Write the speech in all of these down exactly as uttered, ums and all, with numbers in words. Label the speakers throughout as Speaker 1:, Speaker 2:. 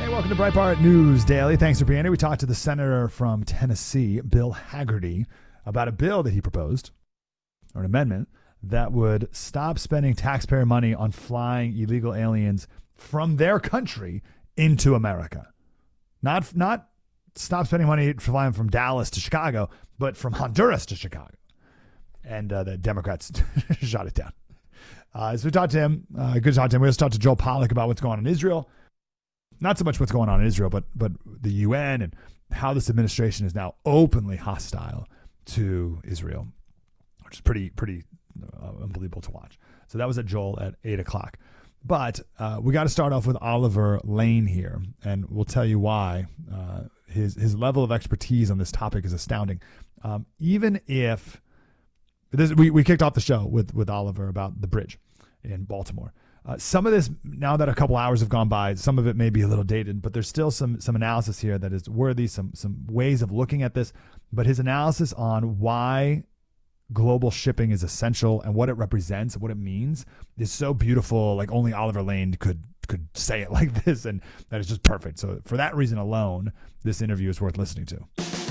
Speaker 1: Hey, welcome to Breitbart News Daily. Thanks for being here. We talked to the senator from Tennessee, Bill Hagerty, about a bill that he proposed, or an amendment, that would stop spending taxpayer money on flying illegal aliens from their country into America. Not, not stop spending money flying from Dallas to Chicago, but from Honduras to Chicago. And uh, the Democrats shot it down. Uh, so we talked to him. Uh, good to talk to him. We also talked to Joel Pollak about what's going on in Israel. Not so much what's going on in Israel, but but the U N and how this administration is now openly hostile to Israel, which is pretty pretty uh, unbelievable to watch. So that was at Joel at eight o'clock. But uh, we got to start off with Oliver Lane here, and we'll tell you why. Uh, his his level of expertise on this topic is astounding. Um, even if this, we we kicked off the show with with Oliver about the bridge in Baltimore. Uh, some of this, now that a couple hours have gone by, some of it may be a little dated, but there's still some some analysis here that is worthy, some some ways of looking at this. But his analysis on why global shipping is essential and what it represents, what it means, is so beautiful. Like only Oliver Lane could could say it like this, and that is just perfect. So for that reason alone, this interview is worth listening to.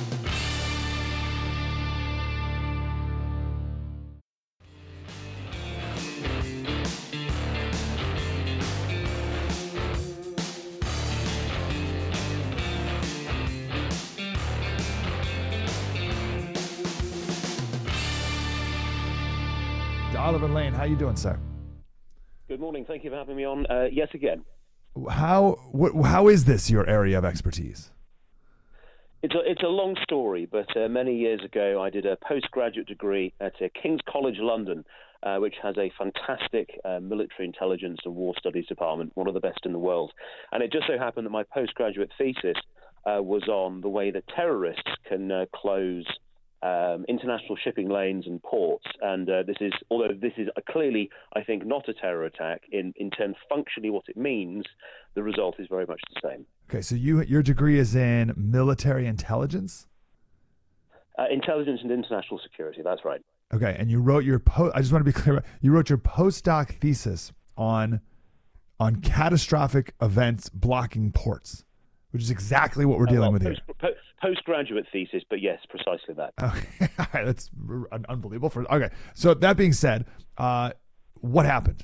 Speaker 1: Oliver Lane, how you doing, sir?
Speaker 2: Good morning. Thank you for having me on uh, yet again.
Speaker 1: How what, how is this your area of expertise?
Speaker 2: It's a, it's a long story, but uh, many years ago I did a postgraduate degree at uh, King's College London, uh, which has a fantastic uh, military intelligence and war studies department, one of the best in the world. And it just so happened that my postgraduate thesis uh, was on the way that terrorists can uh, close Um, international shipping lanes and ports. And uh, this is, although this is a clearly, I think, not a terror attack, in, in terms functionally what it means, the result is very much the same.
Speaker 1: Okay, so you your degree is in military intelligence?
Speaker 2: Uh, intelligence and international security, that's right.
Speaker 1: Okay, and you wrote your, po- I just want to be clear, you wrote your postdoc thesis on on catastrophic events blocking ports, which is exactly what we're dealing uh, well, with
Speaker 2: post,
Speaker 1: here.
Speaker 2: Po- postgraduate thesis, but yes, precisely that.
Speaker 1: Okay, all right, that's unbelievable. For okay, so that being said, uh, what happened?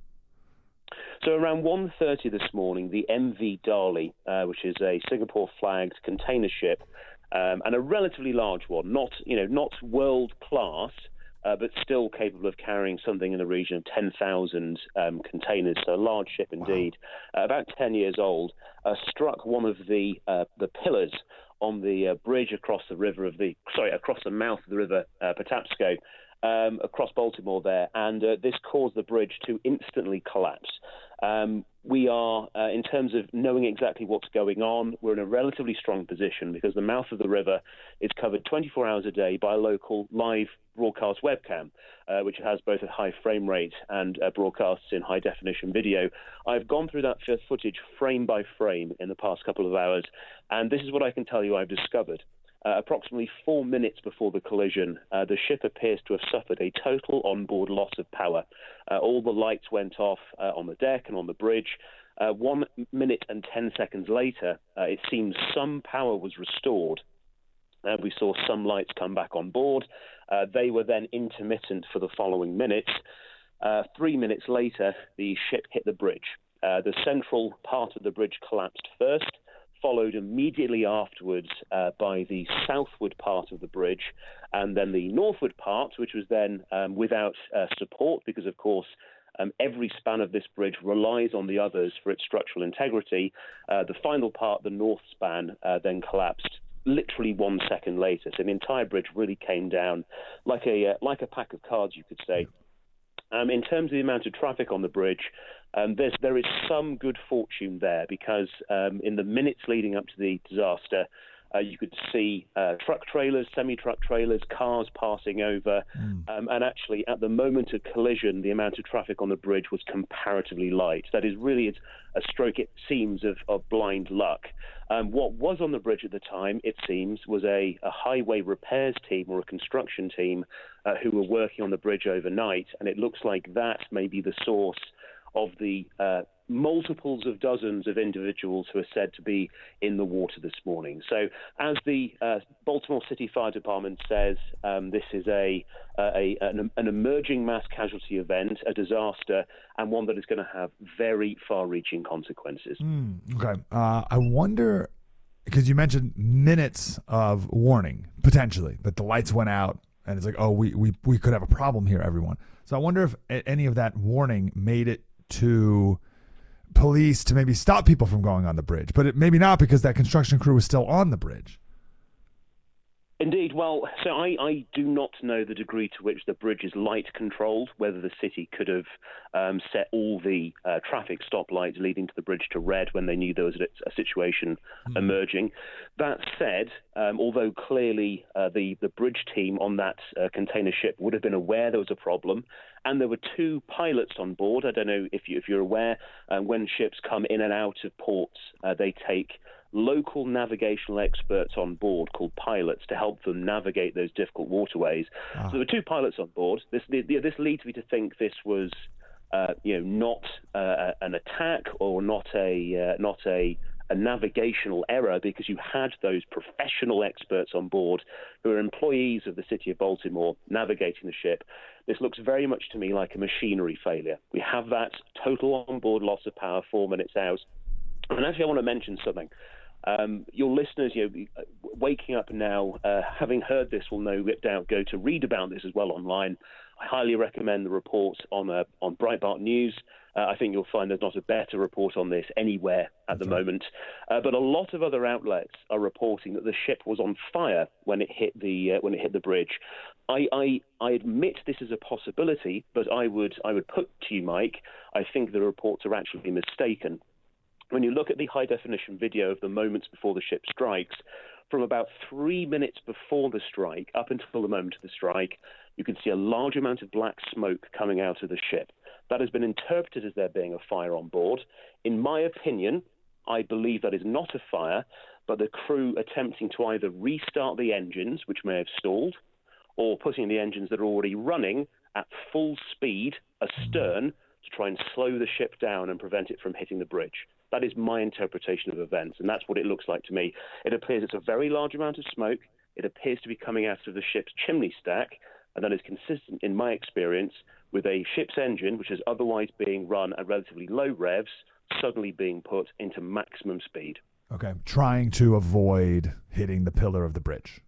Speaker 2: So around one thirty this morning, the M V Dali, uh, which is a Singapore-flagged container ship, um, and a relatively large one, not you know not world class, uh, but still capable of carrying something in the region of ten thousand um, containers. So a large ship indeed, wow. uh, about ten years old, uh, struck one of the uh, the pillars on the uh, bridge across the river of the sorry across the mouth of the river uh, Patapsco, um, across Baltimore there, and uh, this caused the bridge to instantly collapse. Um, we are, uh, in terms of knowing exactly what's going on, we're in a relatively strong position because the mouth of the river is covered twenty-four hours a day by a local live broadcast webcam, uh, which has both a high frame rate and uh, broadcasts in high definition video. I've gone through that footage frame by frame in the past couple of hours, and this is what I can tell you I've discovered. Uh, approximately four minutes before the collision, uh, the ship appears to have suffered a total onboard loss of power. Uh, all the lights went off uh, on the deck and on the bridge. Uh, one minute and ten seconds later, uh, it seems some power was restored. Uh, we saw some lights come back on board. Uh, they were then intermittent for the following minutes. Uh, three minutes later, the ship hit the bridge. Uh, the central part of the bridge collapsed first, followed immediately afterwards uh, by the southward part of the bridge, and then the northward part, which was then um, without uh, support, because, of course, um, every span of this bridge relies on the others for its structural integrity. Uh, the final part, the north span, uh, then collapsed literally one second later. So the entire bridge really came down like a uh, like a pack of cards, you could say. Um, in terms of the amount of traffic on the bridge, um, there's, there is some good fortune there because um, in the minutes leading up to the disaster, uh, you could see uh, truck trailers, semi-truck trailers, cars passing over. Mm. Um, and actually, at the moment of collision, the amount of traffic on the bridge was comparatively light. That is really a stroke, it seems, of, of blind luck. Um, what was on the bridge at the time, it seems, was a, a highway repairs team or a construction team uh, who were working on the bridge overnight. And it looks like that may be the source of the uh, multiples of dozens of individuals who are said to be in the water this morning. So as the uh, Baltimore City Fire Department says, um, this is a, a, an, an emerging mass casualty event, a disaster, and one that is going to have very far-reaching consequences.
Speaker 1: Mm, okay. Uh, I wonder, because you mentioned minutes of warning, potentially, that the lights went out, and it's like, oh, we, we, we could have a problem here, everyone. So I wonder if any of that warning made it to police to maybe stop people from going on the bridge, but it, maybe not, because that construction crew was still on the bridge.
Speaker 2: Indeed. Well, so I, I do not know the degree to which the bridge is light controlled, whether the city could have um, set all the uh, traffic stoplights leading to the bridge to red when they knew there was a, a situation mm. emerging. That said, um, although clearly uh, the, the bridge team on that uh, container ship would have been aware there was a problem, and there were two pilots on board. I don't know if, you, if you're aware, uh, when ships come in and out of ports, uh, they take local navigational experts on board called pilots to help them navigate those difficult waterways. Ah. So there were two pilots on board. This this leads me to think this was, uh, you know, not uh, an attack or not a uh, not a a navigational error, because you had those professional experts on board who are employees of the city of Baltimore navigating the ship. This looks very much to me like a machinery failure. We have that total on-board loss of power four minutes out. And actually, I want to mention something. Um, your listeners, you know, waking up now, uh, having heard this, will no doubt go to read about this as well online. I highly recommend the report on uh, on Breitbart News. Uh, I think you'll find there's not a better report on this anywhere at the okay. moment. Uh, but a lot of other outlets are reporting that the ship was on fire when it hit the uh, when it hit the bridge. I, I I admit this is a possibility, but I would I would put to you, Mike, I think the reports are actually mistaken. When you look at the high-definition video of the moments before the ship strikes, from about three minutes before the strike up until the moment of the strike, you can see a large amount of black smoke coming out of the ship. That has been interpreted as there being a fire on board. In my opinion, I believe that is not a fire, but the crew attempting to either restart the engines, which may have stalled, or putting the engines that are already running at full speed astern to try and slow the ship down and prevent it from hitting the bridge. That is my interpretation of events, and that's what it looks like to me. It appears it's a very large amount of smoke. It appears to be coming out of the ship's chimney stack, and that is consistent, in my experience, with a ship's engine, which is otherwise being run at relatively low revs, suddenly being put into maximum speed.
Speaker 1: Okay, trying to avoid hitting the pillar of the bridge.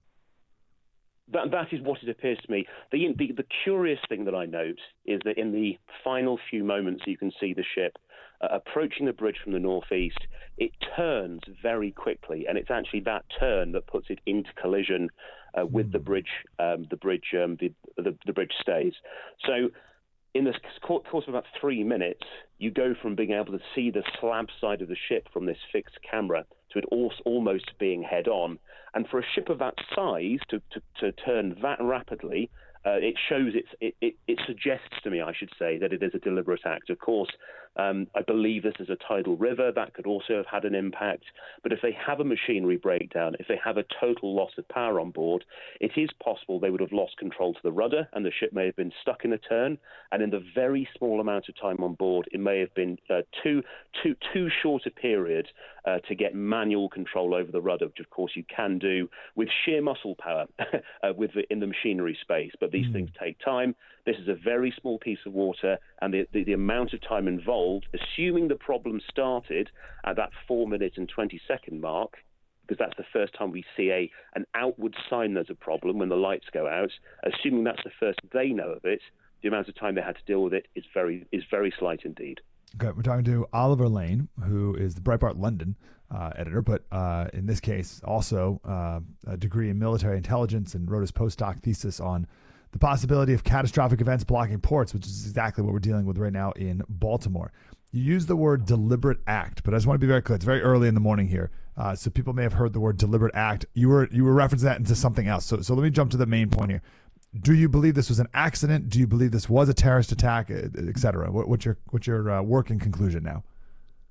Speaker 2: That, that is what it appears to me. The, the, the curious thing that I note is that in the final few moments you can see the ship uh, approaching the bridge from the northeast, it turns very quickly, and it's actually that turn that puts it into collision uh, with mm. the bridge. Um, the bridge, um, the, the the bridge stays. So, in the course of about three minutes, you go from being able to see the slab side of the ship from this fixed camera to it almost being head on. And for a ship of that size to, to, to turn that rapidly, uh, it shows, it's, it, it, it suggests to me, I should say, that it is a deliberate act. Of course, um, I believe this is a tidal river. That could also have had an impact. But if they have a machinery breakdown, if they have a total loss of power on board, it is possible they would have lost control to the rudder and the ship may have been stuck in a turn. And in the very small amount of time on board, it may have been uh, too, too, too short a period uh, to get manual control over the rudder, which of course you can do with sheer muscle power uh, with the, in the machinery space. But these mm. things take time. This is a very small piece of water, and the, the, the amount of time involved, assuming the problem started at that four minute and twenty second mark, because that's the first time we see a an outward sign there's a problem when the lights go out, assuming that's the first they know of it, the amount of time they had to deal with it is very is very slight indeed.
Speaker 1: Okay, we're talking to Oliver Lane, who is the Breitbart London uh, editor, but uh, in this case also uh, a degree in military intelligence, and wrote his postdoc thesis on the possibility of catastrophic events blocking ports, which is exactly what we're dealing with right now in Baltimore. You use the word deliberate act, but I just want to be very clear. It's very early in the morning here, uh, so people may have heard the word deliberate act. You were you were referencing that into something else. So so let me jump to the main point here. Do you believe this was an accident? Do you believe this was a terrorist attack, et cetera? What, what's your what's your uh, working conclusion now?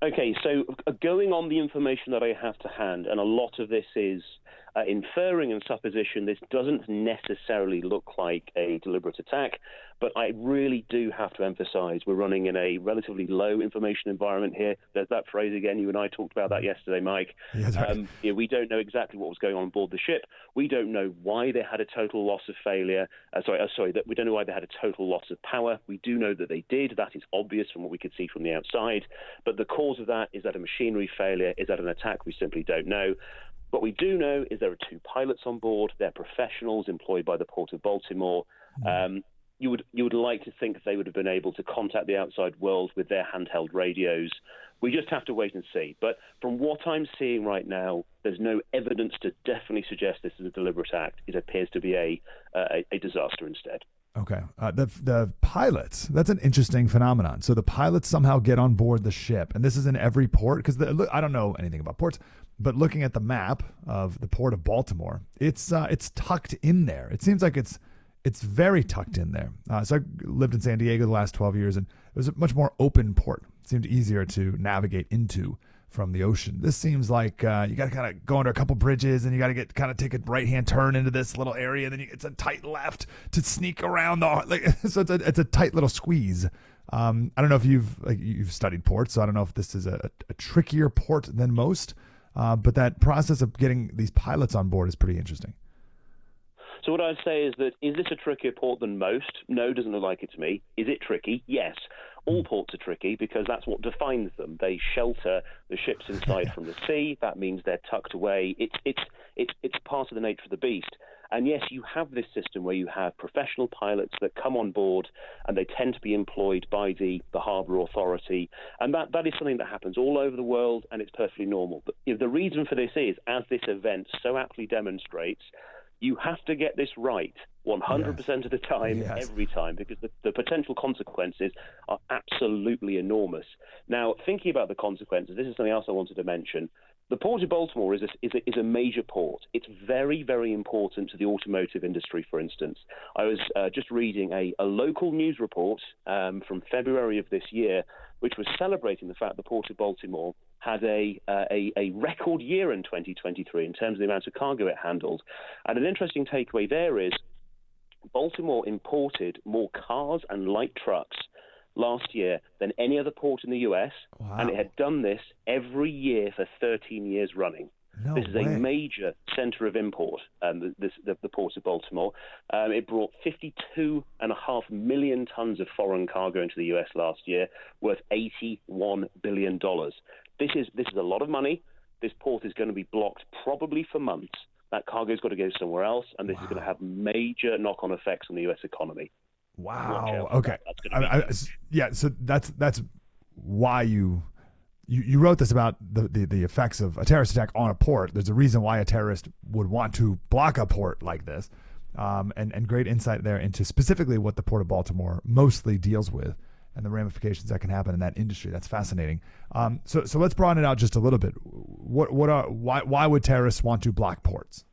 Speaker 2: Okay, so uh, going on the information that I have to hand, and a lot of this is uh, inferring and supposition, this doesn't necessarily look like a deliberate attack, but I really do have to emphasize we're running in a relatively low information environment here. There's that phrase again. You and I talked about that yesterday, Mike.
Speaker 1: Yes, right.
Speaker 2: um, yeah, we don't know exactly what was going on board the ship. We don't know why they had a total loss of failure. Uh, sorry, uh, sorry, that we don't know why they had a total loss of power. We do know that they did. That is obvious from what we could see from the outside. But the cause of that, is that a machinery failure? Is that an attack? We simply don't know. What we do know is there are two pilots on board. They're professionals employed by the Port of Baltimore. Um, you would you would like to think they would have been able to contact the outside world with their handheld radios. We just have to wait and see. But from what I'm seeing right now, there's no evidence to definitely suggest this is a deliberate act. It appears to be a a, a disaster instead.
Speaker 1: Okay. Uh, the the pilots, that's an interesting phenomenon. So the pilots somehow get on board the ship, and this is in every port, because I don't know anything about ports, but looking at the map of the Port of Baltimore, it's uh, it's tucked in there. It seems like it's it's very tucked in there. Uh, so I lived in San Diego the last twelve years, and it was a much more open port. It seemed easier to navigate into from the ocean. This seems like uh, you got to kind of go under a couple bridges, and you got to get kind of take a right hand turn into this little area. And then you, it's a tight left to sneak around the. Like, so it's a it's a tight little squeeze. Um, I don't know if you've like, you've studied ports, so I don't know if this is a, a trickier port than most. Uh, but that process of getting these pilots on board is pretty interesting.
Speaker 2: So what I'd say is that, is this a trickier port than most? No, doesn't look like it to me. Is it tricky? Yes. All ports are tricky because that's what defines them. They shelter the ships inside from the sea. That means they're tucked away. It's it's it's it's part of the nature of the beast. And yes, you have this system where you have professional pilots that come on board, and they tend to be employed by the, the harbour authority. And that, that is something that happens all over the world, and it's perfectly normal. But you know, the reason for this is, as this event so aptly demonstrates, you have to get this right one hundred percent yes. of the time, yes. every time, because the, the potential consequences are absolutely enormous. Now, thinking about the consequences, this is something else I wanted to mention. The Port of Baltimore is a, is, a, is a major port. It's very, very important to the automotive industry, for instance. I was uh, just reading a, a local news report um, from February of this year, which was celebrating the fact the Port of Baltimore had a, uh, a, a record year in twenty twenty-three in terms of the amount of cargo it handled. And an interesting takeaway there is Baltimore imported more cars and light trucks last year than any other port in the U S, wow. and it had done this every year for thirteen years running.
Speaker 1: No
Speaker 2: this is
Speaker 1: way.
Speaker 2: a major center of import, um, this, the, the Port of Baltimore. Um, it brought fifty-two point five million tons of foreign cargo into the U S last year, worth eighty-one billion dollars. This is, this is a lot of money. This port is going to be blocked probably for months. That cargo's got to go somewhere else, and this wow. is going to have major knock-on effects on the U S economy.
Speaker 1: Wow. Okay. That. I, I, yeah. So that's that's why you you, you wrote this about the, the the effects of a terrorist attack on a port. There's a reason why a terrorist would want to block a port like this, um, and and great insight there into specifically what the Port of Baltimore mostly deals with and the ramifications that can happen in that industry. That's fascinating. Um, so so let's broaden it out just a little bit. What what are why why would terrorists want to block ports?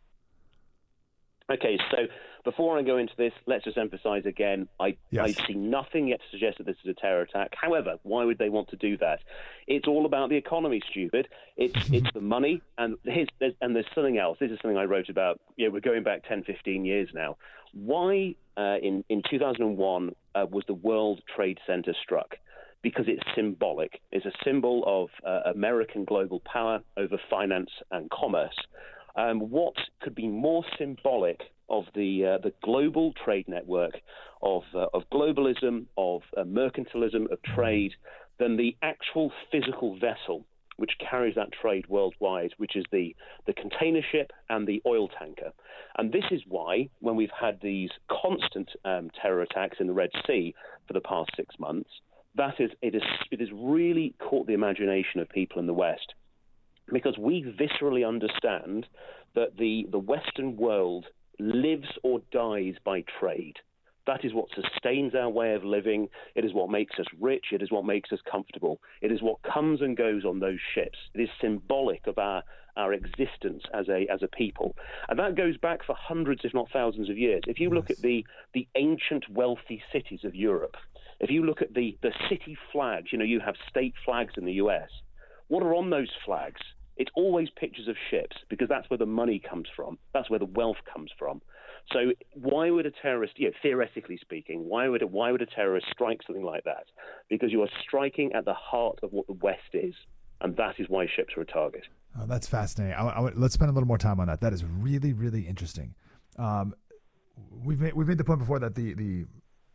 Speaker 2: Okay, so before I go into this, let's just emphasize again, I, yes. I see nothing yet to suggest that this is a terror attack. However, why would they want to do that? It's all about the economy, stupid. It's it's the money, and here's, there's, and there's something else. This is something I wrote about. You know, we're going back ten, fifteen years now. Why uh, in, in two thousand one uh, was the World Trade Center struck? Because it's symbolic. It's a symbol of uh, American global power over finance and commerce. Um, what could be more symbolic of the uh, the global trade network, of uh, of globalism, of uh, mercantilism, of trade, than the actual physical vessel which carries that trade worldwide, which is the, the container ship and the oil tanker. And this is why, when we've had these constant um, terror attacks in the Red Sea for the past six months, that is it is it has really caught the imagination of people in the West. Because we viscerally understand that the, the Western world lives or dies by trade. That is what sustains our way of living. It is what makes us rich. It is what makes us comfortable. It is what comes and goes on those ships. It is symbolic of our, our existence as a as a people. And that goes back for hundreds, if not thousands of years. If you look at the, the ancient wealthy cities of Europe, if you look at the, the city flags, you know, you have state flags in the U S, What are on those flags? It's always pictures of ships, because that's where the money comes from. That's where the wealth comes from. So why would a terrorist, you know, theoretically speaking, why would a, why would a terrorist strike something like that? Because you are striking at the heart of what the West is, and that is why ships are a target.
Speaker 1: Oh, that's fascinating. I, I, let's spend a little more time on that. That is really, really interesting. Um, we've made we've made the point before that the the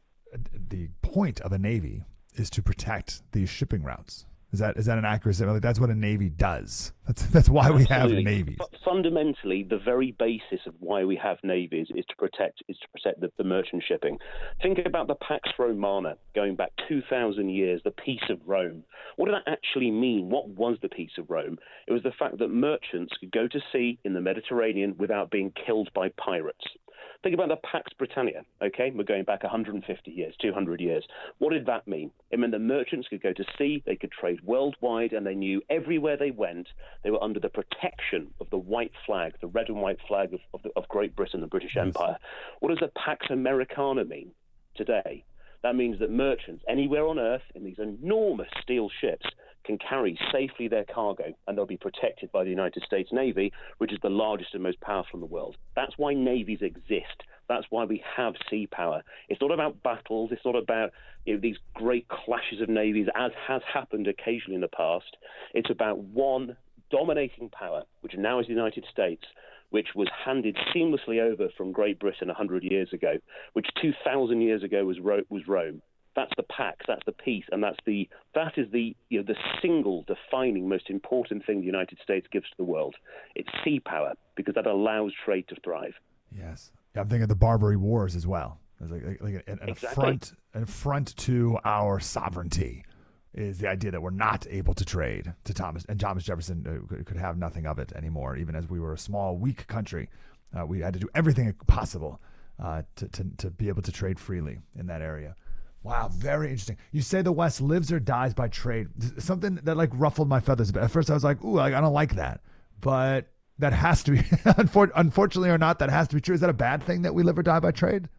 Speaker 1: the point of a navy is to protect these shipping routes. Is that is that an accurate statement? That's what a navy does. That's that's why we
Speaker 2: Absolutely.
Speaker 1: have navies.
Speaker 2: But fundamentally, the very basis of why we have navies is to protect is to protect the, the merchant shipping. Think about the Pax Romana going back two thousand years, the Peace of Rome. What did that actually mean? What was the Peace of Rome? It was the fact that merchants could go to sea in the Mediterranean without being killed by pirates. Think about the Pax Britannia, okay? We're going back one hundred fifty years, two hundred years. What did that mean? It meant that merchants could go to sea, they could trade worldwide, and they knew everywhere they went, they were under the protection of the white flag, the red and white flag of, of, the, of Great Britain, the British Empire. What does the Pax Americana mean today? That means that merchants anywhere on Earth in these enormous steel ships can carry safely their cargo, and they'll be protected by the United States Navy, which is the largest and most powerful in the world. That's why navies exist. That's why we have sea power. It's not about battles. It's not about, you know, these great clashes of navies, as has happened occasionally in the past. It's about one dominating power, which now is the United States, which was handed seamlessly over from Great Britain one hundred years ago, which two thousand years ago was, Ro- was Rome. That's the Pax, that's the peace, and that's the that is the you know the single defining most important thing the United States gives to the world. It's sea power, because that allows trade to thrive.
Speaker 1: Yes, yeah, I'm thinking of the Barbary Wars as well. It's like, like, like an, an
Speaker 2: Exactly.
Speaker 1: affront, an affront to our sovereignty is the idea that we're not able to trade to Thomas, and Thomas Jefferson uh, could have nothing of it anymore. Even as we were a small, weak country, uh, we had to do everything possible uh, to, to to be able to trade freely in that area. Wow, very interesting. You say the West lives or dies by trade. Something that like ruffled my feathers a bit. At first I was like, ooh, I, I don't like that. But that has to be, unfortunately or not, that has to be true. Is that a bad thing that we live or die by trade?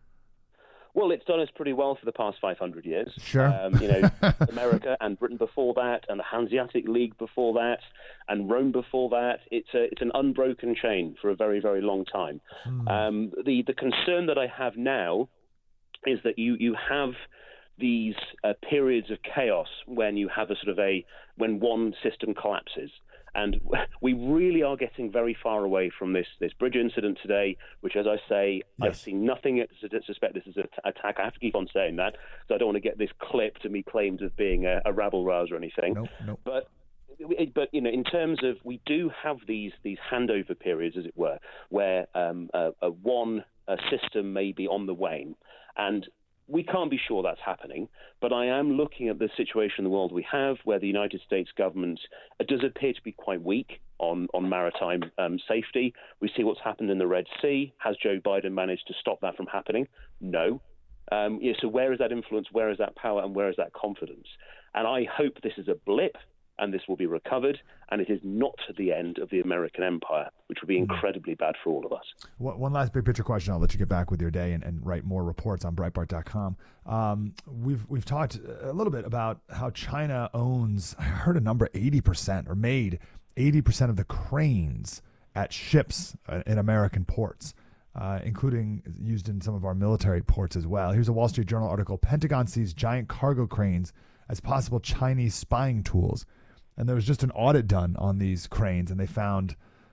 Speaker 2: Well, it's done us pretty well for the past five hundred years.
Speaker 1: Sure.
Speaker 2: Um, you know, America and Britain before that, and the Hanseatic League before that, and Rome before that. It's a, it's an unbroken chain for a very, very long time. Hmm. Um, the, the concern that I have now is that you, you have these uh, periods of chaos when you have a sort of a, when one system collapses. And we really are getting very far away from this this bridge incident today, which, as I say, yes. I've seen nothing to suspect this is an attack. I have to keep on saying that, because I don't want to get this clip to me claimed as being a, a rabble-rouser or anything.
Speaker 1: Nope, nope.
Speaker 2: But But, you know, in terms of, we do have these these handover periods, as it were, where um, a, a one a system may be on the wane. And we can't be sure that's happening, but I am looking at the situation in the world we have, where the United States government does appear to be quite weak on, on maritime um, safety. We see what's happened in the Red Sea. Has Joe Biden managed to stop that from happening? No. Um, yeah, so where is that influence, where is that power, and where is that confidence? And I hope this is a blip, and this will be recovered, and it is not the end of the American empire, which would be incredibly bad for all of us.
Speaker 1: One last big picture question. I'll let you get back with your day and, and write more reports on Breitbart dot com. Um, we've we've talked a little bit about how China owns, I heard a number, eighty percent, or made eighty percent of the cranes at ships in American ports, uh, including used in some of our military ports as well. Here's a Wall Street Journal article. Pentagon sees giant cargo cranes as possible Chinese spying tools. And there was just an audit done on these cranes, and they found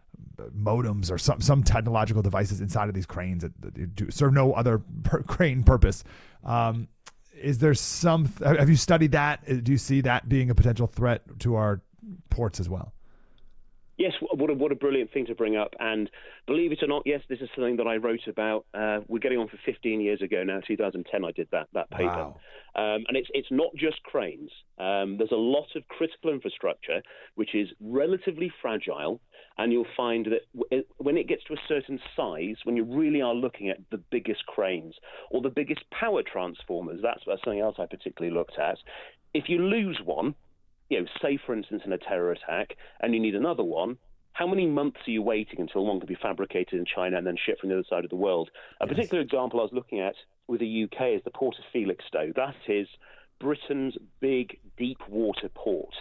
Speaker 1: modems or some some technological devices inside of these cranes that, that do, serve no other per, crane purpose. Um, is there some? Have you studied that? Do you see that being a potential threat to our ports as well?
Speaker 2: Yes, what a, what a brilliant thing to bring up. And believe it or not, yes, this is something that I wrote about. Uh, we're getting on for fifteen years ago now. two thousand ten, I did that that paper.
Speaker 1: Wow.
Speaker 2: Um, and it's it's not just cranes. Um, there's a lot of critical infrastructure which is relatively fragile, and you'll find that w- when it gets to a certain size, when you really are looking at the biggest cranes or the biggest power transformers, that's, that's something else I particularly looked at. If you lose one, you know, say, for instance, in a terror attack, and you need another one, how many months are you waiting until one can be fabricated in China and then shipped from the other side of the world? A yes. particular example I was looking at with the U K is the Port of Felixstowe. That is Britain's big deep water port.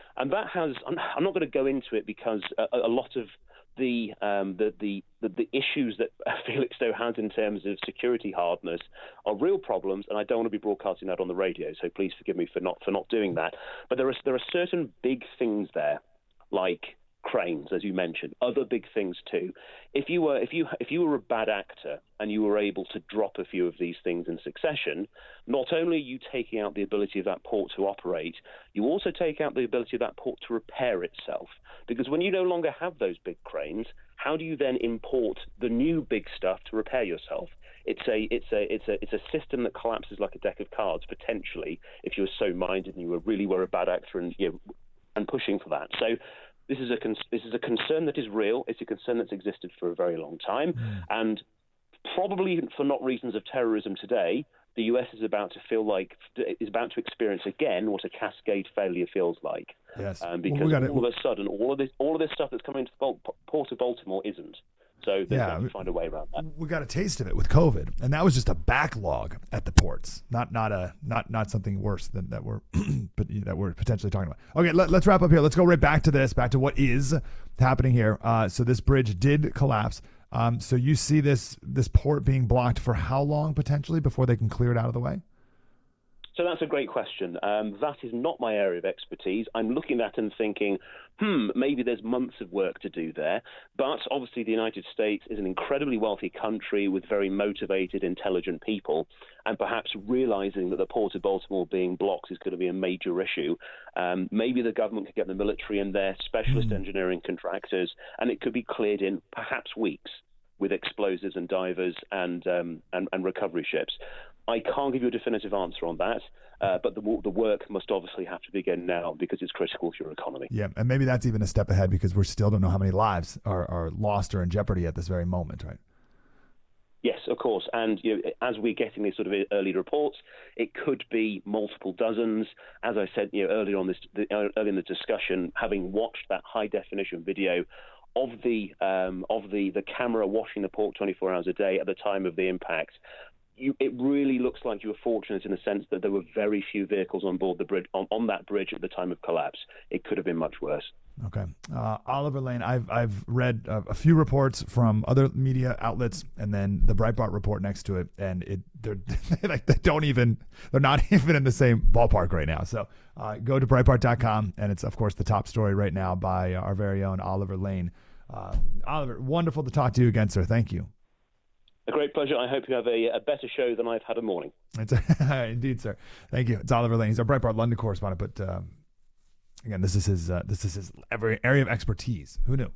Speaker 2: And that has, I'm, I'm not going to go into it because a, a lot of the, um, the, the, the, the issues that Felixstowe has in terms of security hardness are real problems, and I don't want to be broadcasting that on the radio, so please forgive me for not, for not doing that. But there are, there are certain big things there, like cranes, as you mentioned, other big things too. If you were if you if you were a bad actor and you were able to drop a few of these things in succession, not only are you taking out the ability of that port to operate, you also take out the ability of that port to repair itself. Because when you no longer have those big cranes, how do you then import the new big stuff to repair yourself? It's a it's a it's a it's a system that collapses like a deck of cards potentially if you were so minded and you were really were a bad actor and you know, and pushing for that. So. This is a con- this is a concern that is real. It's a concern that's existed for a very long time, mm. and probably for not reasons of terrorism today, the U S is about to feel like is about to experience again what a cascade failure feels like.
Speaker 1: Yes,
Speaker 2: um, because
Speaker 1: well, we
Speaker 2: all of a sudden, all of this all of this stuff that's coming to the Port of Baltimore isn't. So they
Speaker 1: yeah,
Speaker 2: have to find a way around that.
Speaker 1: We got a taste of it with COVID, and that was just a backlog at the ports, not not a not not something worse than that we're but that we're potentially talking about. Okay, let, let's wrap up here. Let's go right back to this, back to what is happening here. Uh, so this bridge did collapse. Um, so you see this this port being blocked for how long potentially before they can clear it out of the way?
Speaker 2: So that's a great question. Um, that is not my area of expertise. I'm looking at and thinking, hmm, maybe there's months of work to do there. But obviously the United States is an incredibly wealthy country with very motivated, intelligent people. And perhaps realizing that the Port of Baltimore being blocked is going to be a major issue. Um, maybe the government could get the military and their specialist mm. engineering contractors, and it could be cleared in perhaps weeks with explosives and divers and, um, and, and recovery ships. I can't give you a definitive answer on that, uh, but the, the work must obviously have to begin now because it's critical for your economy.
Speaker 1: Yeah, and maybe that's even a step ahead because we still don't know how many lives are, are lost or in jeopardy at this very moment, right?
Speaker 2: Yes, of course. And you know, as we're getting these sort of early reports, it could be multiple dozens. As I said you know, earlier on this, the, earlier in the discussion, having watched that high-definition video of the um, of the, the camera washing the port twenty-four hours a day at the time of the impact, You, it really looks like you were fortunate in the sense that there were very few vehicles on board the bridge on, on that bridge at the time of collapse. It could have been much worse.
Speaker 1: Okay, uh, Oliver Lane. I've I've read uh, a few reports from other media outlets, and then the Breitbart report next to it, and it they're like they don't even they're not even in the same ballpark right now. So uh, go to Breitbart dot com, and it's of course the top story right now by our very own Oliver Lane. Uh, Oliver, wonderful to talk to you again, sir. Thank you.
Speaker 2: A great pleasure. I hope you have a, a better show than I've had a morning.
Speaker 1: It's indeed, sir. Thank you. It's Oliver Lane. He's our Breitbart London correspondent. But um, again, this is his uh, this is his area of expertise. Who knew?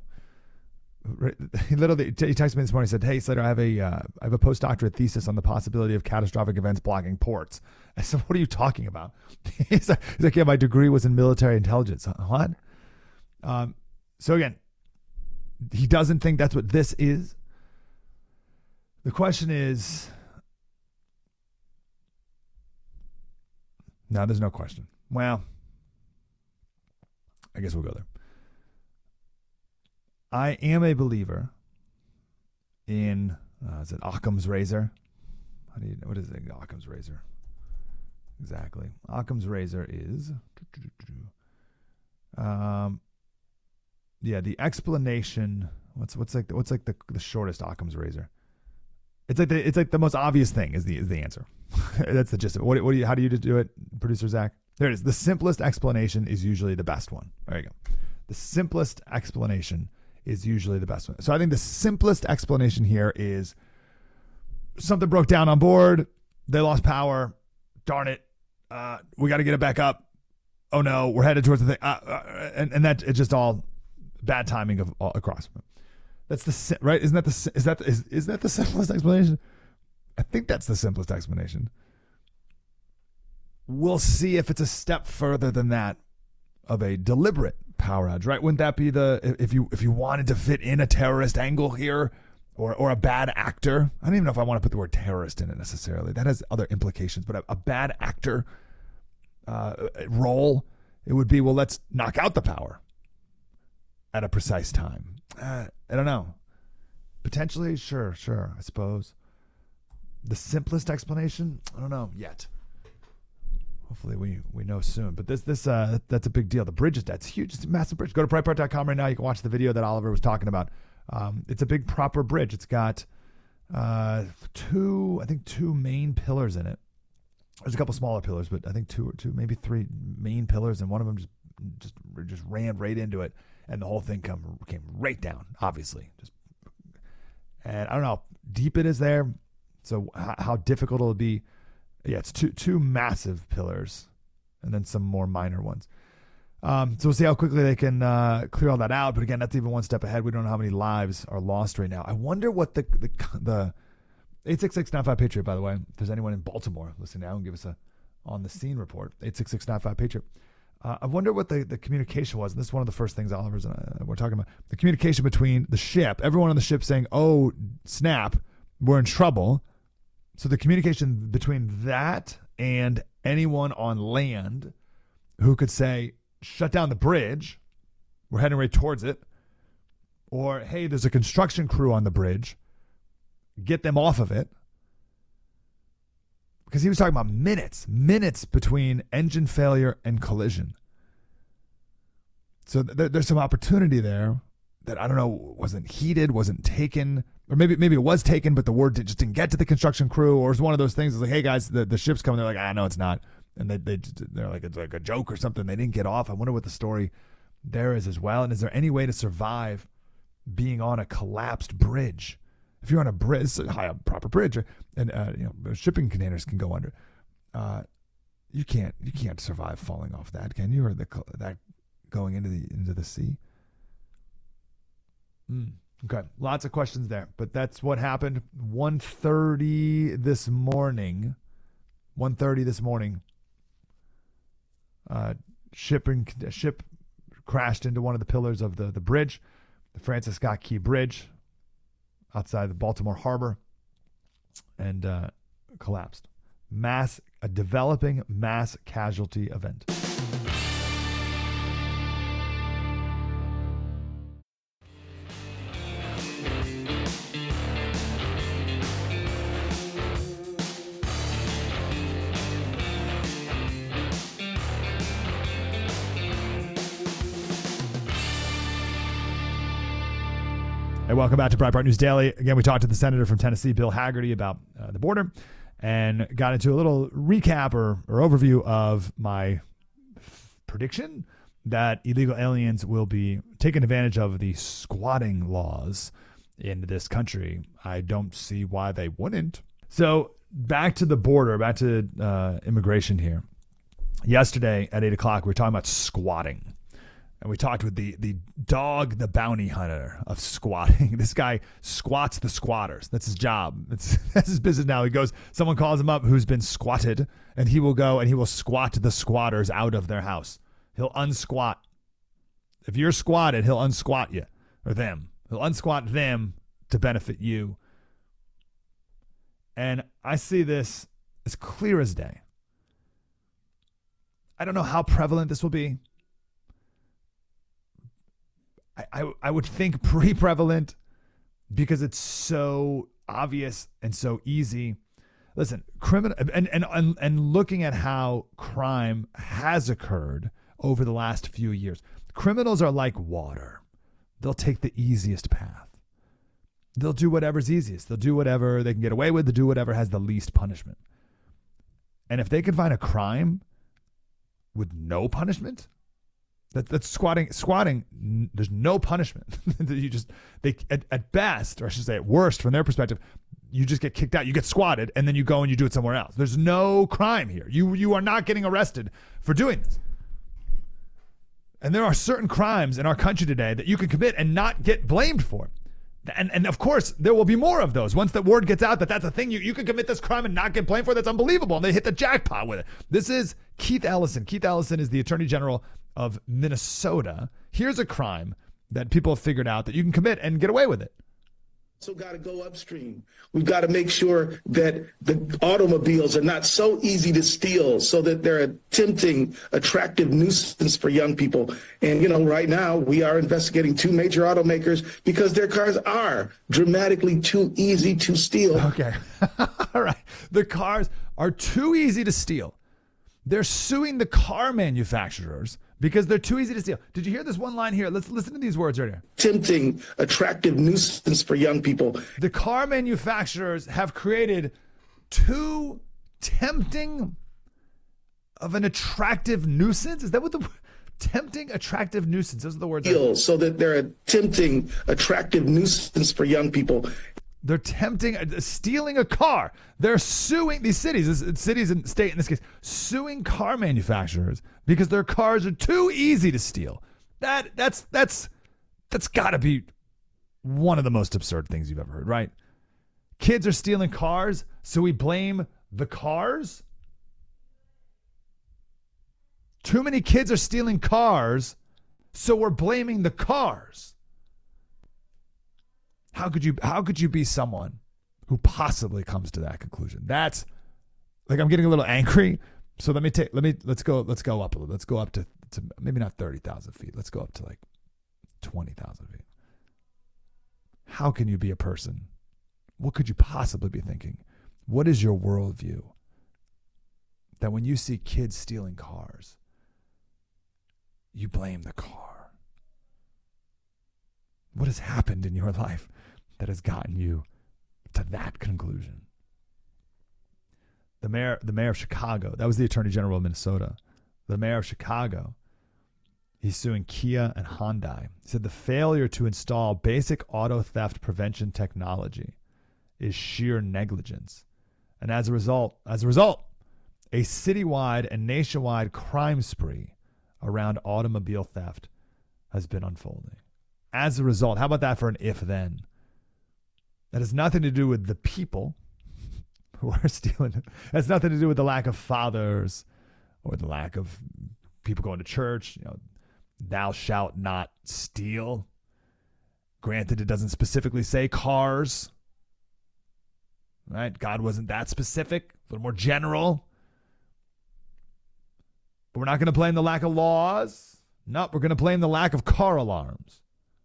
Speaker 1: He literally he texted me this morning. He said, "Hey, Slater, I have a uh, I have a postdoctorate thesis on the possibility of catastrophic events blocking ports." I said, "What are you talking about?" he's, like, he's like, "Yeah, my degree was in military intelligence." What? Um. So again, he doesn't think that's what this is. The question is, no, there's no question. Well, I guess we'll go there. I am a believer in, uh, is it Occam's razor? How do you, what is it, Occam's razor? Exactly. Occam's razor is, um, yeah, the explanation. What's what's like what's like the the shortest Occam's razor? It's like the it's like the most obvious thing is the is the answer. That's the gist of it. What, what do you how do you do it, producer Zach? There it is. The simplest explanation is usually the best one. There you go. The simplest explanation is usually the best one. So I think the simplest explanation here is something broke down on board. They lost power. Darn it. Uh, we got to get it back up. Oh no, we're headed towards the thing. Uh, uh, and, and that it's just all bad timing of all across. That's the right. Isn't that the is that is is that the simplest explanation? I think that's the simplest explanation. We'll see if it's a step further than that of a deliberate power outage, right? Wouldn't that be the if you if you wanted to fit in a terrorist angle here, or or a bad actor? I don't even know if I want to put the word terrorist in it necessarily. That has other implications, but a, a bad actor uh, role, it would be, well, let's knock out the power at a precise time. Uh, I don't know. Potentially, sure, sure, I suppose. The simplest explanation, I don't know yet. hopefully we, we know soon. But this this uh that's a big deal. The bridge is that's huge. It's a massive bridge. Go to Breitbart dot com right now. You can watch the video that Oliver was talking about. Um, it's a big proper bridge. It's got uh two I think two main pillars in it. There's a couple smaller pillars, but I think two or two maybe three main pillars, and one of them just just just ran right into it, and the whole thing come came right down. Obviously, just and I don't know how deep it is there, so how, how difficult it'll be. Yeah, it's two two massive pillars, and then some more minor ones. Um, so we'll see how quickly they can uh, clear all that out. But again, that's even one step ahead. We don't know how many lives are lost right now. I wonder what the the the eight six six nine five Patriot. By the way, if there's anyone in Baltimore listening now, and give us a on the scene report. eight six six nine five Patriot. Uh, I wonder what the, the communication was. And this is one of the first things Oliver's and I were talking about. The communication between the ship, everyone on the ship saying, "Oh snap, we're in trouble." So the communication between that and anyone on land who could say, shut down the bridge, we're heading right towards it, or, hey, there's a construction crew on the bridge, get them off of it. Because he was talking about minutes, minutes between engine failure and collision. So th- there's some opportunity there that, I don't know, wasn't heeded, wasn't taken. Or maybe maybe it was taken, but the word just didn't get to the construction crew, or it's one of those things. It's like, hey guys, the, the ship's coming. They're like, ah, no, it's not, and they they they're like it's like a joke or something. They didn't get off. I wonder what the story there is as well. And is there any way to survive being on a collapsed bridge? If you're on a bridge, it's a high up proper bridge, and uh, you know shipping containers can go under. Uh, you can't you can't survive falling off that, can you? Or the that going into the into the sea. Hmm. Okay, lots of questions there, but that's what happened. one thirty this morning. one thirty this morning. Uh, shipping ship crashed into one of the pillars of the, the bridge, the Francis Scott Key Bridge, outside the Baltimore Harbor, and uh, collapsed. Mass a developing mass casualty event. Hey, welcome back to Breitbart News Daily. Again, we talked to the senator from Tennessee, Bill Hagerty, about uh, the border, and got into a little recap or, or overview of my prediction that illegal aliens will be taking advantage of the squatting laws in this country. I don't see why they wouldn't. So back to the border, back to uh, immigration here. Yesterday at eight o'clock, we were talking about squatting. And we talked with the the dog, the bounty hunter of squatting. This guy squats the squatters. That's his job. That's, that's his business now. He goes, someone calls him up who's been squatted, and he will go and he will squat the squatters out of their house. He'll unsquat. If you're squatted, he'll unsquat you or them. He'll unsquat them to benefit you. And I see this as clear as day. I don't know how prevalent this will be. I, I, I would think pretty prevalent because it's so obvious and so easy. Listen, criminal and, and, and, and looking at how crime has occurred over the last few years, criminals are like water. They'll take the easiest path. They'll do whatever's easiest. They'll do whatever they can get away with. They'll do whatever has the least punishment. And if they can find a crime with no punishment, That, that's squatting. Squatting. N- there's no punishment. you just they at, at best, or I should say at worst, from their perspective, you just get kicked out. You get squatted, and then you go and you do it somewhere else. There's no crime here. You you are not getting arrested for doing this. And there are certain crimes in our country today that you can commit and not get blamed for. And and of course there will be more of those once that word gets out that that's a thing. You you can commit this crime and not get blamed for it. That's unbelievable. And they hit the jackpot with it. This is Keith Ellison. Keith Ellison is the Attorney General of Minnesota. Here's a crime that people have figured out that you can commit and get away with it.
Speaker 3: So got to go upstream. We've got to make sure that the automobiles are not so easy to steal so that they're a tempting, attractive nuisance for young people. And, you know, right now we are investigating two major automakers because their cars are dramatically too easy to steal.
Speaker 1: Okay. All right. The cars are too easy to steal. They're suing the car manufacturers because they're too easy to steal. Did you hear this one line here? Let's listen to these words right here.
Speaker 3: Tempting, attractive nuisance for young people.
Speaker 1: The car manufacturers have created too tempting of an attractive nuisance. Is that what the tempting, attractive nuisance? Those are the words.
Speaker 3: Deal, so that they're a tempting, attractive nuisance for young people.
Speaker 1: They're tempting, uh, stealing a car. They're suing these cities, this, cities and state in this case, suing car manufacturers because their cars are too easy to steal. That that's that's that's got to be one of the most absurd things you've ever heard, right? Kids are stealing cars, so we blame the cars. Too many kids are stealing cars, so we're blaming the cars. How could you how could you be someone who possibly comes to that conclusion? That's like, I'm getting a little angry. So let me take let me let's go let's go up a little. Let's go up to, to maybe not thirty thousand feet. Let's go up to like twenty thousand feet. How can you be a person? What could you possibly be thinking? What is your worldview that when you see kids stealing cars, you blame the car? What has happened in your life that has gotten you to that conclusion? The mayor, the mayor of Chicago, that was the attorney general of Minnesota. The mayor of Chicago, he's suing Kia and Hyundai. He said the failure to install basic auto theft prevention technology is sheer negligence. And as a result, as a result, a citywide and nationwide crime spree around automobile theft has been unfolding. As a result, how about that for an if then? That has nothing to do with the people who are stealing. It has nothing to do with the lack of fathers or the lack of people going to church. You know, thou shalt not steal. Granted, it doesn't specifically say cars. Right? God wasn't that specific, a little more general. But we're not going to blame the lack of laws. No, we're going to blame the lack of car alarms.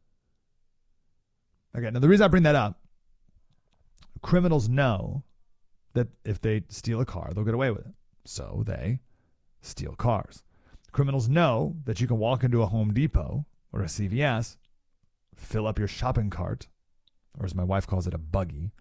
Speaker 1: Okay, now the reason I bring that up, criminals know that if they steal a car, they'll get away with it. So they steal cars. Criminals know that you can walk into a Home Depot or a C V S, fill up your shopping cart, or as my wife calls it, a buggy.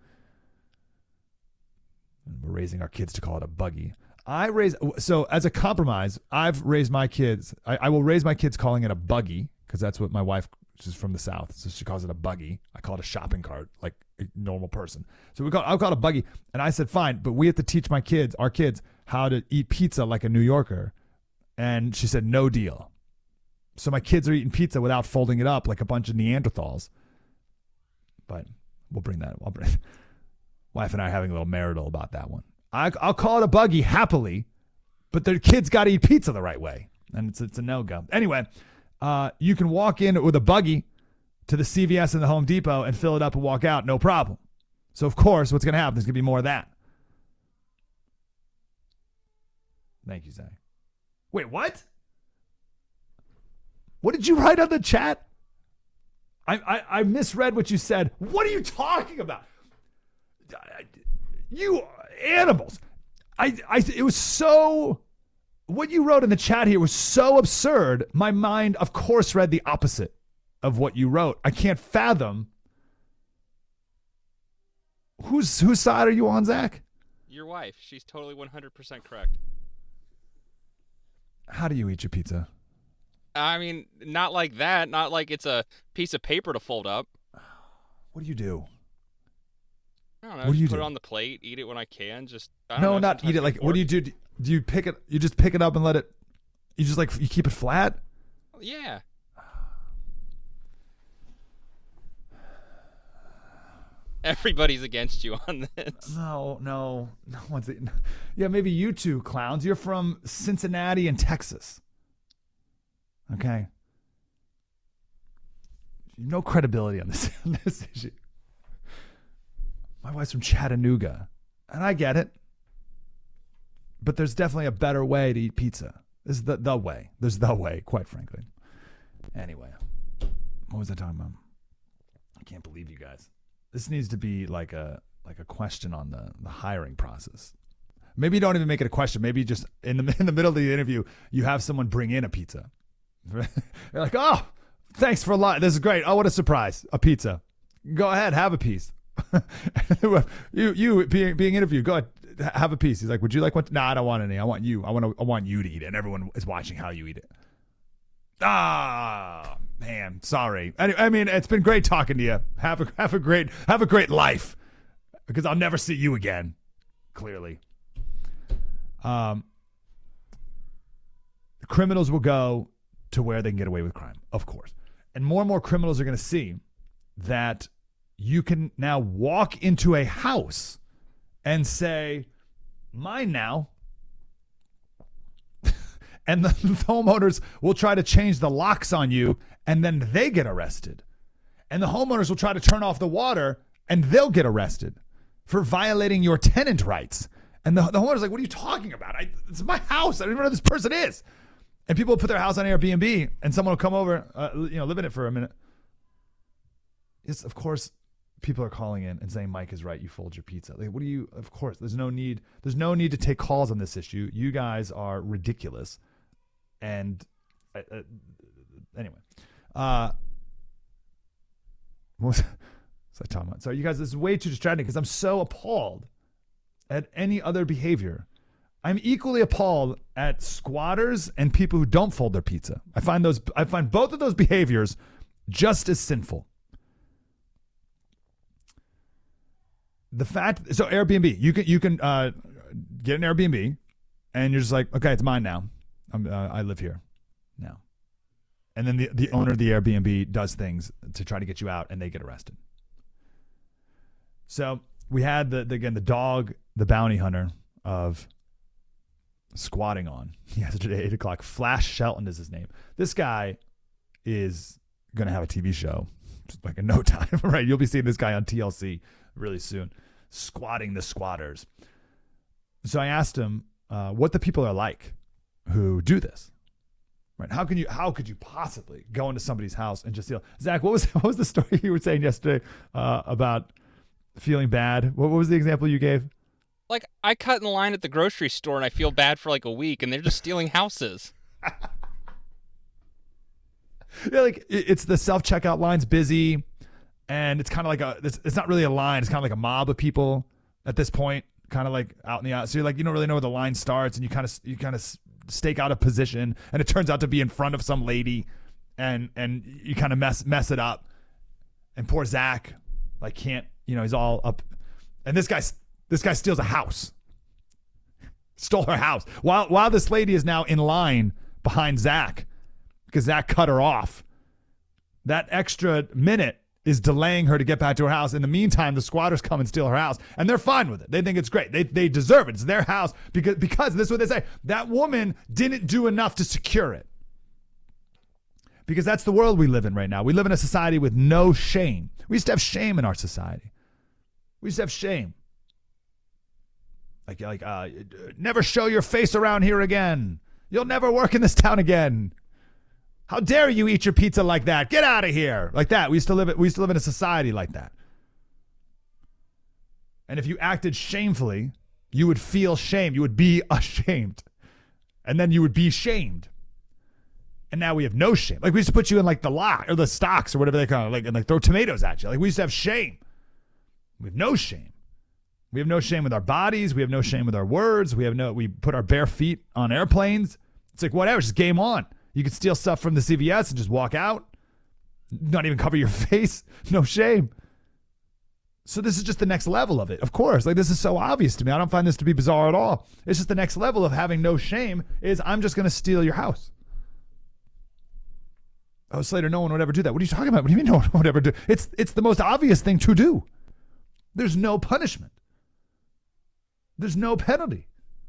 Speaker 1: And we're raising our kids to call it a buggy. I raise so as a compromise, I've raised my kids. I, I will raise my kids calling it a buggy because that's what my wife, she's from the South, so she calls it a buggy. I call it a shopping cart, like a normal person. So we call I'll call it a buggy. And I said, fine, but we have to teach my kids, our kids, how to eat pizza like a New Yorker. And she said, no deal. So my kids are eating pizza without folding it up like a bunch of Neanderthals. But we'll bring that. I'll bring. Wife and I are having a little marital about that one. I, I'll call it a buggy happily, but their kids got to eat pizza the right way, and it's it's a no-go. Anyway, uh, you can walk in with a buggy to the C V S and the Home Depot and fill it up and walk out, no problem. So, of course, what's going to happen? There's going to be more of that. Thank you, Zay. Wait, what? What did you write on the chat? I, I, I misread what you said. What are you talking about? You animals. I, I, it was so, what you wrote in the chat here was so absurd. My mind, of course, read the opposite of what you wrote. I can't fathom. Whose, whose side are you on, Zach?
Speaker 4: Your wife. She's totally one hundred percent correct.
Speaker 1: How do you eat your pizza?
Speaker 4: I mean, not like that. Not like it's a piece of paper to fold up.
Speaker 1: What do you do?
Speaker 4: I don't know.
Speaker 1: What do you
Speaker 4: put
Speaker 1: do?
Speaker 4: it on the plate, eat it when I can. Just I don't
Speaker 1: no,
Speaker 4: know,
Speaker 1: not eat it. Like, what do you do? Do you pick it? You just pick it up and let it. You just like you keep it flat.
Speaker 4: Yeah. Everybody's against you on this.
Speaker 1: No, no, no one's. Yeah, maybe you two clowns. You're from Cincinnati and Texas. Okay. No credibility on this on this issue. My wife's from Chattanooga, and I get it. But there's definitely a better way to eat pizza. This is the, the way. There's the way, quite frankly. Anyway, what was I talking about? I can't believe you guys. This needs to be like a like a question on the, the hiring process. Maybe you don't even make it a question. Maybe just in the in the middle of the interview, you have someone bring in a pizza. They're like, oh, thanks for a lot. This is great. Oh, what a surprise. A pizza. Go ahead, have a piece. you you being being interviewed, go ahead, have a piece. He's like, would you like one? No, nah, I don't want any. I want you. I want to, I want you to eat it. And everyone is watching how you eat it. Ah, man, sorry. Anyway, I mean, it's been great talking to you. Have a have a great have a great life, because I'll never see you again. Clearly, um, criminals will go to where they can get away with crime, of course, and more and more criminals are going to see that you can now walk into a house and say, "Mine now." And the homeowners will try to change the locks on you, and then they get arrested. And the homeowners will try to turn off the water, and they'll get arrested for violating your tenant rights. And the, the homeowner's like, what are you talking about? I, it's my house. I don't even know who this person is. And people will put their house on Airbnb, and someone will come over, uh, you know, live in it for a minute. Yes, of course, people are calling in and saying, Mike is right. You fold your pizza. Like, what do you, of course, there's no need. There's no need to take calls on this issue. You guys are ridiculous. And uh, uh, anyway, uh, what was, what was I talking about? Sorry, you guys, this is way too distracting because I'm so appalled at any other behavior. I'm equally appalled at squatters and people who don't fold their pizza. I find those, I find both of those behaviors just as sinful. The fact, so Airbnb, you can you can uh, get an Airbnb, and you're just like, okay, it's mine now. I'm, uh, I live here now. And then the, the owner of the Airbnb does things to try to get you out, and they get arrested. So we had, the, the again, the dog, the bounty hunter of squatting on yesterday at eight o'clock. Flash Shelton is his name. This guy is going to have a T V show like in no time, right? You'll be seeing this guy on T L C really soon, squatting the squatters. So I asked him uh, what the people are like who do this, right? How can you, how could you possibly go into somebody's house and just steal? Zach, what was, what was the story you were saying yesterday uh, about feeling bad? What, what was the example you gave?
Speaker 4: Like, I cut in line at the grocery store and I feel bad for like a week, and they're just stealing houses.
Speaker 1: Yeah, like it's the self-checkout line's busy, and it's kind of like a, it's, it's not really a line. It's kind of like a mob of people at this point, kind of like out in the out. So you're like, you don't really know where the line starts, and you kind of, you kind of stake out a position, and it turns out to be in front of some lady, and and you kind of mess mess it up. And poor Zach, like, can't, you know, he's all up, and this guy this guy steals a house, stole her house while while this lady is now in line behind Zach because Zach cut her off. That extra minute is delaying her to get back to her house. In the meantime, the squatters come and steal her house, and they're fine with it. They think it's great. They they deserve it. It's their house because because this is what they say. That woman didn't do enough to secure it. Because that's the world we live in right now. We live in a society with no shame. We used to have shame in our society. We used to have shame. Like like uh, never show your face around here again. You'll never work in this town again. How dare you eat your pizza like that? Get out of here. Like that. We used to live we used to live in a society like that. And if you acted shamefully, you would feel shame. You would be ashamed. And then you would be shamed. And now we have no shame. Like we used to put you in like the lock or the stocks or whatever they call it, like, and like throw tomatoes at you. Like we used to have shame. We have no shame. We have no shame with our bodies. We have no shame with our words. We have no, we put our bare feet on airplanes. It's like, whatever, just game on. You could steal stuff from the C V S and just walk out. Not even cover your face. No shame. So this is just the next level of it. Of course, like this is so obvious to me. I don't find this to be bizarre at all. It's just the next level of having no shame is I'm just going to steal your house. Oh, Slater, no one would ever do that. What are you talking about? What do you mean no one would ever do? It's it's the most obvious thing to do. There's no punishment. There's no penalty.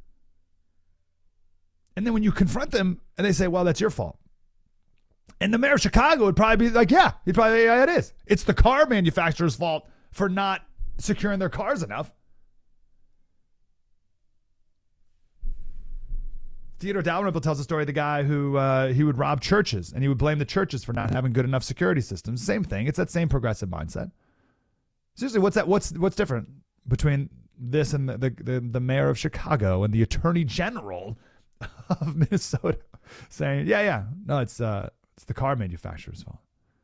Speaker 1: And then when you confront them and they say, well, that's your fault. And the mayor of Chicago would probably be like, yeah, he'd probably, yeah, it is. It's the car manufacturer's fault for not securing their cars enough. Theodore Dalrymple tells the story of the guy who uh, he would rob churches, and he would blame the churches for not having good enough security systems. Same thing. It's that same progressive mindset. Seriously, what's that? What's what's different between this and the, the, the, the mayor of Chicago and the attorney general of Minnesota saying, yeah, yeah, no, it's uh, it's the car manufacturer's fault.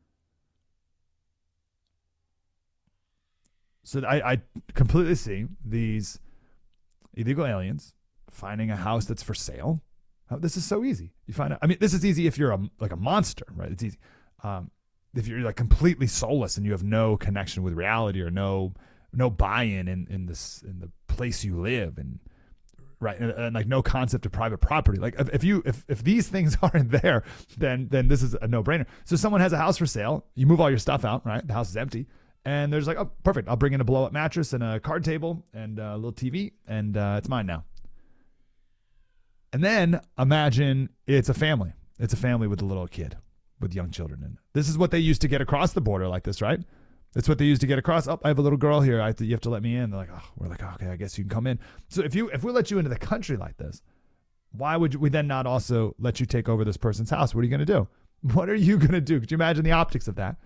Speaker 1: So I, I completely see these illegal aliens finding a house that's for sale. Oh, this is so easy. You find out. I mean, this is easy if you're a, like a monster, right? It's easy. Um, if you're like completely soulless and you have no connection with reality or no no buy-in in, in this in the place you live and right and, and like no concept of private property. Like if, if you if if these things aren't there, then then this is a no-brainer. So someone has a house for sale. You move all your stuff out, right? The house is empty. And there's like, oh, perfect. I'll bring in a blow-up mattress and a card table and a little T V, and uh, it's mine now. And then imagine it's a family. It's a family with a little kid, with young children in it. This is what they used to get across the border like this, right? That's what they used to get across. Oh, I have a little girl here. I have to, you have to let me in. They're like, oh, we're like, oh, okay, I guess you can come in. So if you if we let you into the country like this, why would we then not also let you take over this person's house? What are you going to do? What are you going to do? Could you imagine the optics of that?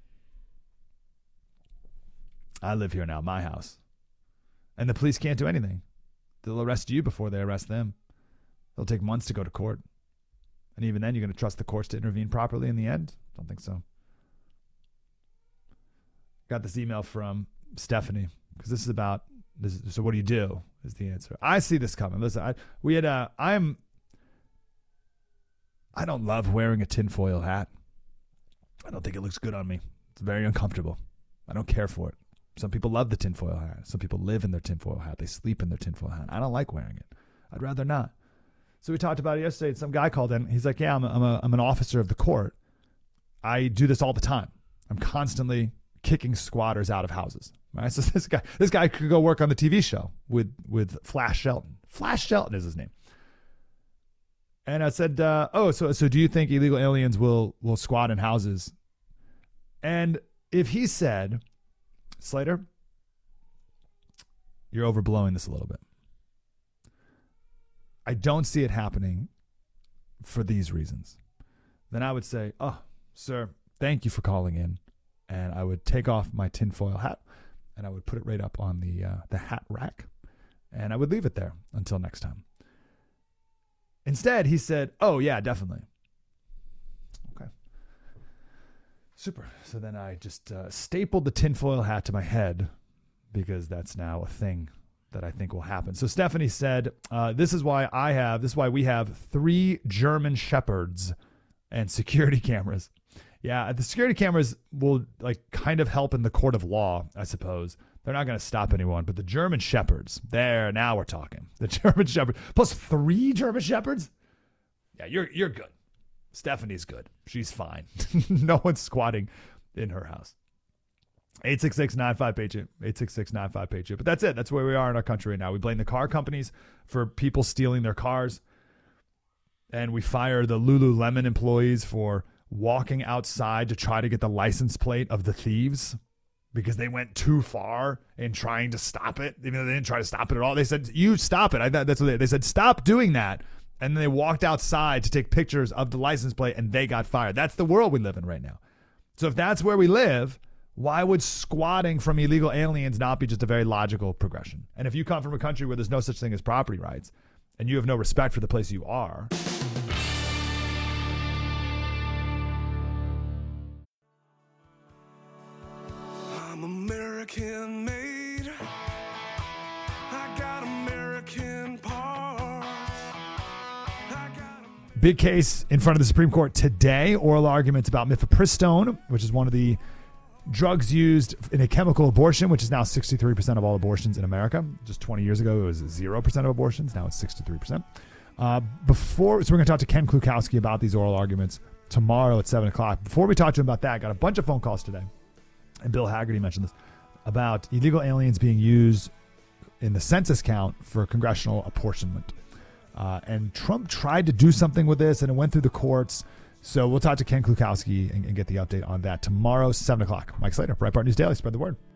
Speaker 1: I live here now, my house. And the police can't do anything. They'll arrest you before they arrest them. They'll take months to go to court. And even then, you're going to trust the courts to intervene properly in the end? Don't think so. Got this email from Stephanie, because this is about, this, so what do you do is the answer. I see this coming. Listen, I, we had a, I'm, I don't love wearing a tinfoil hat. I don't think it looks good on me. It's very uncomfortable. I don't care for it. Some people love the tinfoil hat. Some people live in their tinfoil hat. They sleep in their tinfoil hat. I don't like wearing it. I'd rather not. So we talked about it yesterday. Some guy called in. He's like, yeah, I'm, a, I'm, a, I'm an officer of the court. I do this all the time. I'm constantly kicking squatters out of houses. Right? So this guy this guy could go work on the T V show with, with Flash Shelton. Flash Shelton is his name. And I said, uh, oh, so so do you think illegal aliens will will squat in houses? And if he said, Slater, you're overblowing this a little bit. I don't see it happening for these reasons. Then I would say, oh, sir, thank you for calling in. And I would take off my tinfoil hat and I would put it right up on the uh, the hat rack. And I would leave it there until next time. Instead, he said, oh, yeah, definitely. Okay. Super. So then I just uh, stapled the tinfoil hat to my head because that's now a thing that I think will happen. So Stephanie said, uh, this is why I have, this is why we have three German Shepherds and security cameras. Yeah, the security cameras will like kind of help in the court of law, I suppose. They're not going to stop anyone, but the German Shepherds, there, now we're talking. The German Shepherd, plus three German Shepherds? Yeah, you're you're good. Stephanie's good. She's fine. No one's squatting in her house. eight six six, nine five, Patriot. eight six six, nine five, Patriot. But that's it. That's where we are in our country right now. We blame the car companies for people stealing their cars. And we fire the Lululemon employees for walking outside to try to get the license plate of the thieves because they went too far in trying to stop it. Even though they didn't try to stop it at all. They said, you stop it. I thought that's what they, they said, stop doing that. And then they walked outside to take pictures of the license plate and they got fired. That's the world we live in right now. So if that's where we live, why would squatting from illegal aliens not be just a very logical progression? And if you come from a country where there's no such thing as property rights and you have no respect for the place you are,
Speaker 5: I'm American made. I got American parts. I got
Speaker 1: big case in front of the Supreme Court today. Oral arguments about mifepristone, which is one of the drugs used in a chemical abortion, which is now sixty-three percent of all abortions in America. Just twenty years ago, it was zero percent of abortions. Now it's sixty-three percent. Uh, before, so we're going to talk to Ken Klukowski about these oral arguments tomorrow at seven o'clock. Before we talk to him about that, I got a bunch of phone calls today. And Bill Hagerty mentioned this, about illegal aliens being used in the census count for congressional apportionment. Uh, and Trump tried to do something with this, and it went through the courts. So we'll talk to Ken Klukowski and, and get the update on that tomorrow, seven o'clock. Mike Slater, Breitbart News Daily. Spread the word.